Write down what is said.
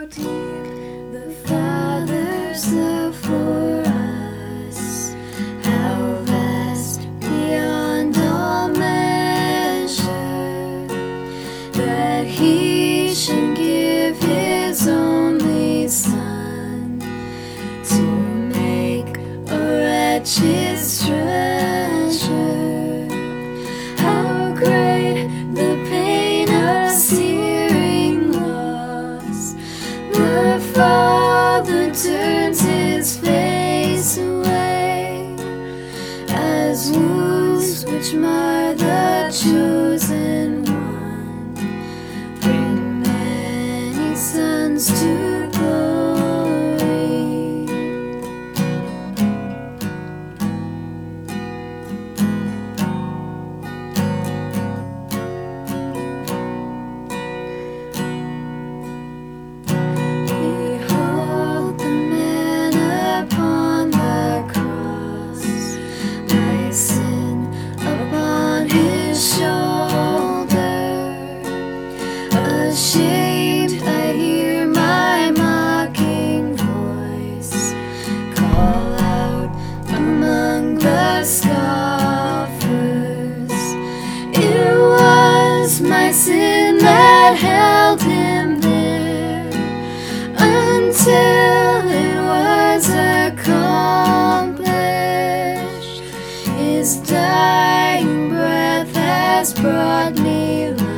deep the Father's love for us, how vast beyond all measure, that He should give His only Son to make a wretched treasure. How great the pain of searing loss! The Father turns His face away, as wounds which mar the chosen one bring many sons to glory. Behold the man upon the cross, my sin upon His shoulder. Ashamed, I hear my mocking voice call out among the scoffers. It was my sin that held Him there until it was accomplished. His dying breath has brought me life.